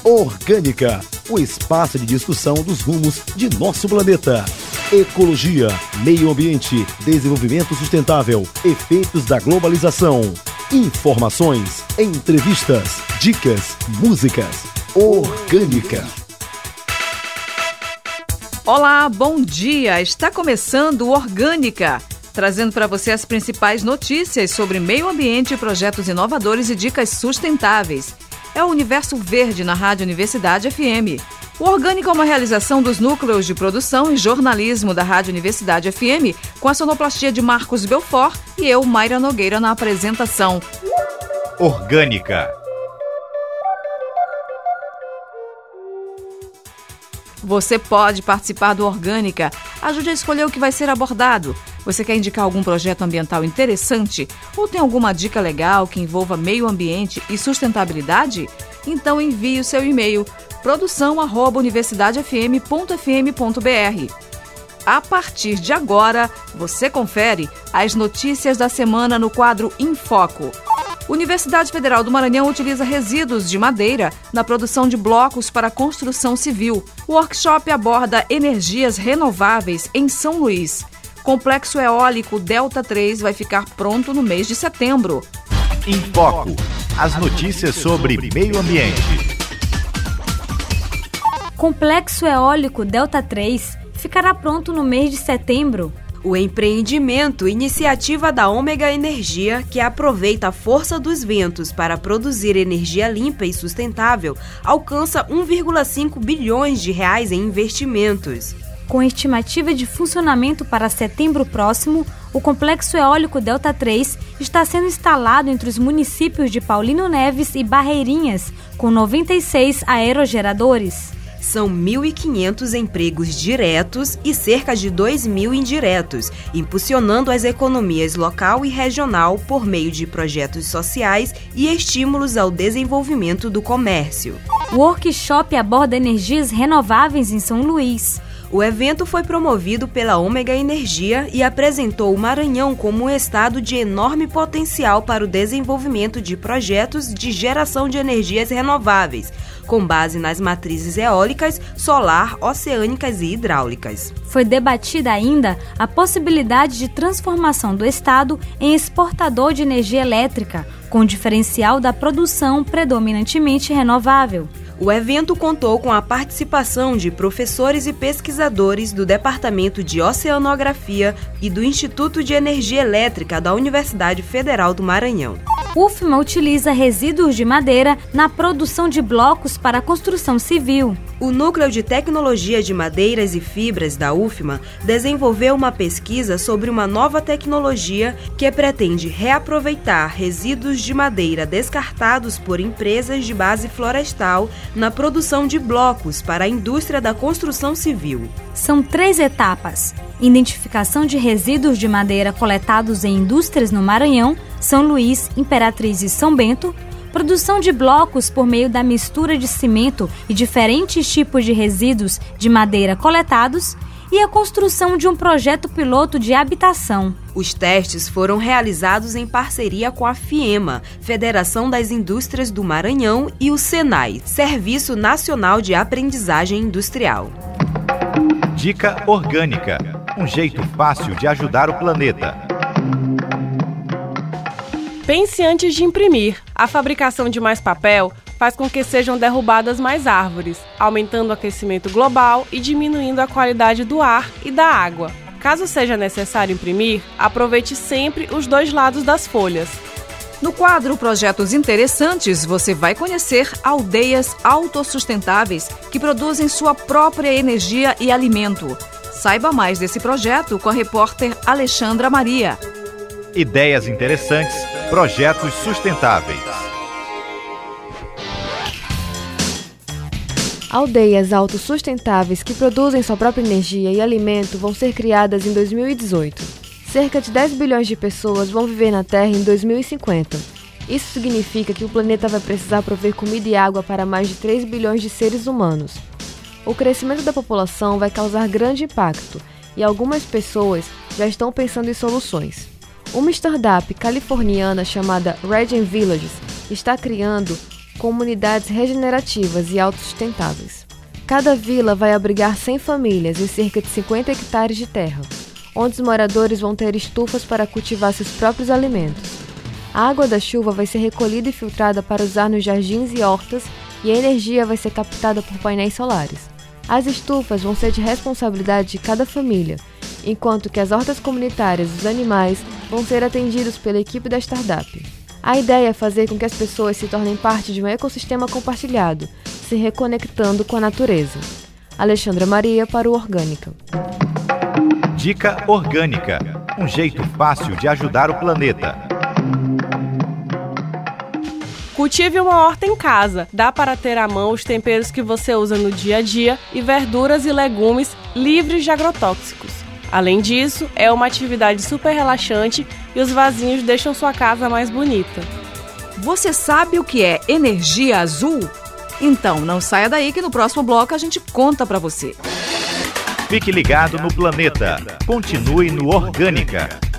Orgânica, o espaço de discussão dos rumos de nosso planeta. Ecologia, meio ambiente, desenvolvimento sustentável, efeitos da globalização. Informações, entrevistas, dicas, músicas. Orgânica. Olá, bom dia! Está começando o Orgânica, trazendo para você as principais notícias sobre meio ambiente, projetos inovadores e dicas sustentáveis. É o Universo Verde na Rádio Universidade FM. O Orgânica é uma realização dos núcleos de produção e jornalismo da Rádio Universidade FM, com a sonoplastia de Marcos Belfort e eu, Mayra Nogueira, na apresentação. Orgânica. Você pode participar do Orgânica. Ajude a escolher o que vai ser abordado. Você quer indicar algum projeto ambiental interessante? Ou tem alguma dica legal que envolva meio ambiente e sustentabilidade? Então envie o seu e-mail produção@universidadefm.fm.br. A partir de agora, você confere as notícias da semana no quadro Em Foco. Universidade Federal do Maranhão utiliza resíduos de madeira na produção de blocos para construção civil. O workshop aborda energias renováveis em São Luís. Complexo eólico Delta 3 vai ficar pronto no mês de setembro. Em Foco, as notícias sobre meio ambiente. Complexo eólico Delta 3 ficará pronto no mês de setembro. O empreendimento, iniciativa da Ômega Energia, que aproveita a força dos ventos para produzir energia limpa e sustentável, alcança 1,5 bilhões de reais em investimentos. Com estimativa de funcionamento para setembro próximo, o Complexo Eólico Delta 3 está sendo instalado entre os municípios de Paulino Neves e Barreirinhas, com 96 aerogeradores. São 1.500 empregos diretos e cerca de 2.000 indiretos, impulsionando as economias local e regional por meio de projetos sociais e estímulos ao desenvolvimento do comércio. O workshop aborda energias renováveis em São Luís. O evento foi promovido pela Ômega Energia e apresentou o Maranhão como um estado de enorme potencial para o desenvolvimento de projetos de geração de energias renováveis, com base nas matrizes eólicas, solar, oceânicas e hidráulicas. Foi debatida ainda a possibilidade de transformação do estado em exportador de energia elétrica, com diferencial da produção predominantemente renovável. O evento contou com a participação de professores e pesquisadores do Departamento de Oceanografia e do Instituto de Energia Elétrica da Universidade Federal do Maranhão. UFMA utiliza resíduos de madeira na produção de blocos para a construção civil. O Núcleo de Tecnologia de Madeiras e Fibras da UFMA desenvolveu uma pesquisa sobre uma nova tecnologia que pretende reaproveitar resíduos de madeira descartados por empresas de base florestal na produção de blocos para a indústria da construção civil. São 3 etapas: identificação de resíduos de madeira coletados em indústrias no Maranhão, São Luís, Imperatriz e São Bento, produção de blocos por meio da mistura de cimento e diferentes tipos de resíduos de madeira coletados e a construção de um projeto piloto de habitação. Os testes foram realizados em parceria com a FIEMA, Federação das Indústrias do Maranhão, e o SENAI, Serviço Nacional de Aprendizagem Industrial. Dica Orgânica, um jeito fácil de ajudar o planeta. Pense antes de imprimir. A fabricação de mais papel faz com que sejam derrubadas mais árvores, aumentando o aquecimento global e diminuindo a qualidade do ar e da água. Caso seja necessário imprimir, aproveite sempre os 2 lados das folhas. No quadro Projetos Interessantes, você vai conhecer aldeias autossustentáveis que produzem sua própria energia e alimento. Saiba mais desse projeto com a repórter Alexandra Maria. Ideias interessantes, projetos sustentáveis. Aldeias autossustentáveis que produzem sua própria energia e alimento vão ser criadas em 2018. Cerca de 10 bilhões de pessoas vão viver na Terra em 2050. Isso significa que o planeta vai precisar prover comida e água para mais de 3 bilhões de seres humanos. O crescimento da população vai causar grande impacto e algumas pessoas já estão pensando em soluções. Uma startup californiana chamada Regen Villages está criando comunidades regenerativas e autossustentáveis. Cada vila vai abrigar 100 famílias em cerca de 50 hectares de terra, onde os moradores vão ter estufas para cultivar seus próprios alimentos. A água da chuva vai ser recolhida e filtrada para usar nos jardins e hortas e a energia vai ser captada por painéis solares. As estufas vão ser de responsabilidade de cada família, enquanto que as hortas comunitárias e os animais vão ser atendidos pela equipe da startup. A ideia é fazer com que as pessoas se tornem parte de um ecossistema compartilhado, se reconectando com a natureza. Alexandra Maria para o Orgânica. Dica Orgânica, um jeito fácil de ajudar o planeta. Cultive uma horta em casa. Dá para ter à mão os temperos que você usa no dia a dia e verduras e legumes livres de agrotóxicos. Além disso, é uma atividade super relaxante e os vasinhos deixam sua casa mais bonita. Você sabe o que é energia azul? Então, não saia daí que no próximo bloco a gente conta para você. Fique ligado no planeta. Continue no Orgânica.